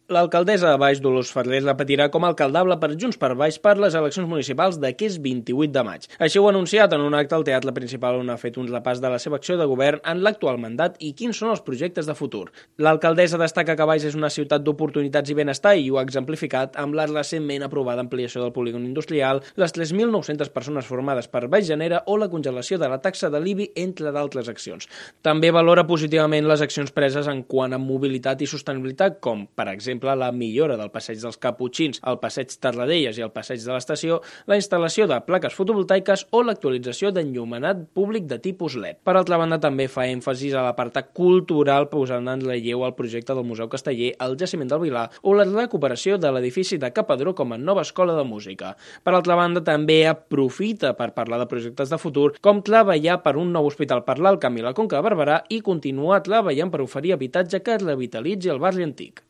L'alcaldessa de Baix, Dolors Ferrer, repetirà com a alcaldable per Junts per Baix per les eleccions municipals d'aquest 28 de maig. Així ho ha anunciat en un acte al Teatre Principal on ha fet un repàs de la seva acció de govern en l'actual mandat i quins són els projectes de futur. L'alcaldessa destaca que Baix és una ciutat d'oportunitats i benestar i ho ha exemplificat amb la recentment aprovada ampliació del polígon industrial, les 3.900 persones formades per Baix Genera o la congelació de la taxa de l'IBI, entre d'altres accions. També valora positivament les accions preses en quant a mobilitat i sostenibilitat, com, per exemple, la millora del passeig dels Caputxins, el passeig Terradelles i el passeig de l'estació, la instal·lació de plaques fotovoltaiques o l'actualització d'enllumenat públic de tipus LED. Per altra banda, també fa èmfasis a l'apartat cultural posant en relleu el projecte del Museu Casteller, el Jaciment del Vilar o la recuperació de l'edifici de Capadró com a nova escola de música. Per altra banda, també aprofita per parlar de projectes de futur, com treballar per un nou hospital per l'Alt Camp i la Conca de Barberà i continuar treballant per oferir habitatge que revitalitzi el barri antic.